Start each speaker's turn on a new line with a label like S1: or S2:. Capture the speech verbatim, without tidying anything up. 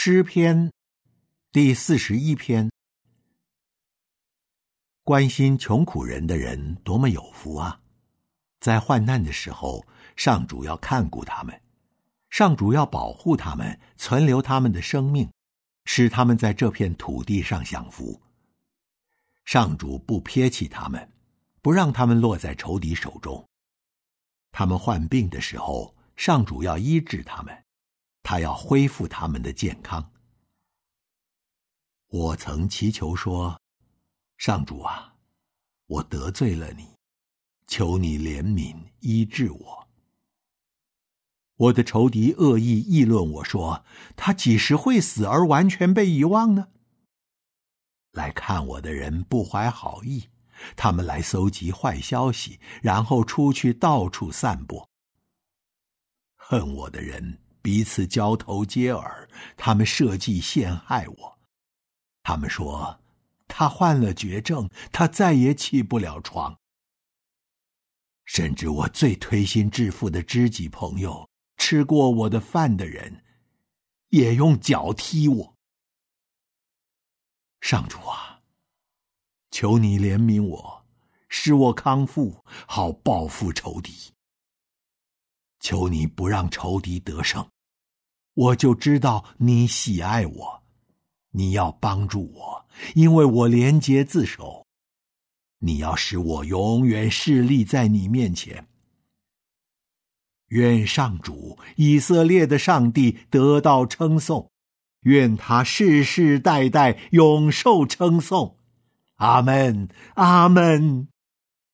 S1: 诗篇第四十一篇。关心穷苦人的人多么有福啊！在患难的时候，上主要看顾他们，上主要保护他们，存留他们的生命，使他们在这片土地上享福。上主不撇弃他们，不让他们落在仇敌手中。他们患病的时候，上主要医治他们，他要恢复他们的健康。我曾祈求说，上主啊，我得罪了你，求你怜悯医治我。我的仇敌恶意议论我说，他几时会死而完全被遗忘呢？来看我的人不怀好意，他们来搜集坏消息，然后出去到处散播。恨我的人彼此交头接耳，他们设计陷害我。他们说，他患了绝症，他再也起不了床。甚至我最推心置腹的知己朋友，吃过我的饭的人，也用脚踢我。上主啊，求你怜悯我，使我康复，好报复仇敌。求你不让仇敌得胜，我就知道你喜爱我，你要帮助我，因为我廉洁自守。你要使我永远侍立在你面前。愿上主以色列的上帝得到称颂，愿他世世代代永受称颂。阿们，阿们。